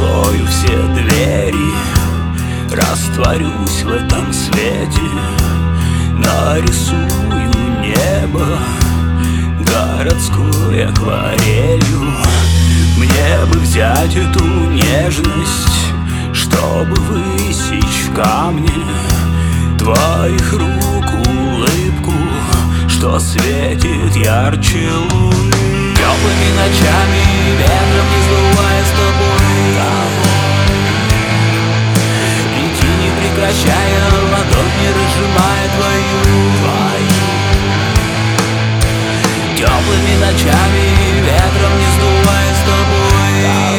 Открою все двери, растворюсь в этом свете, нарисую небо городской акварелью. Мне бы взять эту нежность, чтобы высечь в камне твоих рук улыбку, что светит ярче луны. Теплыми ночами, ветром не сдувая с тобой, идти не прекращая, ладонь не разжимая твою. Теплыми ночами, ветром не сдувая с тобой,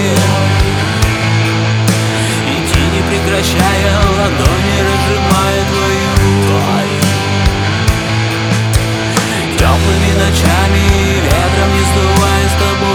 идти не прекращая, ладонь не разжимая твою. Теплыми ночами, ветром не сдувая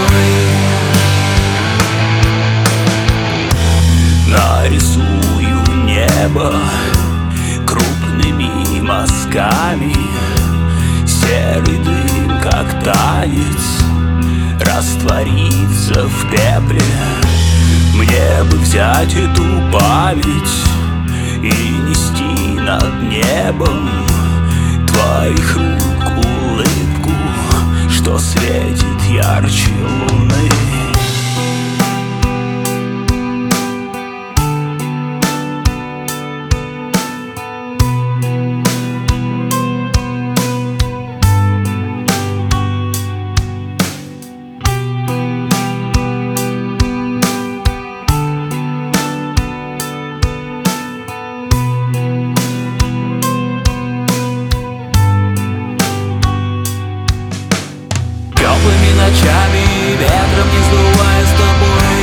с тобой, нарисую небо крупными мазками. Серый дым, как танец, растворится в пепле. Мне бы взять эту память и нести над небом твоих рук улыбку, что светит ярче луны. Теплыми ночами, ветром не сдувая с тобой,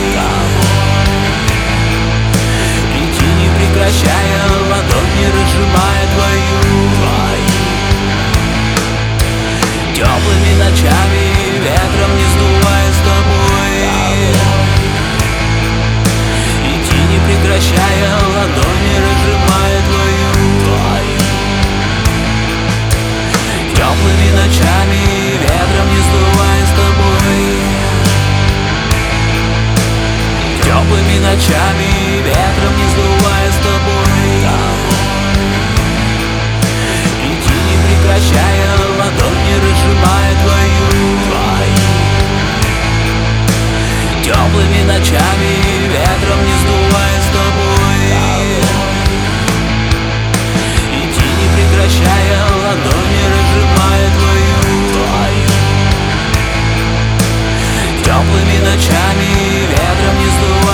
идти не прекращая, ладонь не разжимая твою. Теплыми ночами, ветром не сдувая с тобой, идти не прекращая, ладонь не разжимая твою. Теплыми ночами, ветром не сдувая с тобой, теплыми ночами, ветром не сдувая с тобой, идти не прекращая, ладонь не разжимая твою. Теплыми ночами, ветром не сдувая с тобой, идти не прекращая, ладонь не разжимая твою. Теплыми ночами, ветром не сдувая.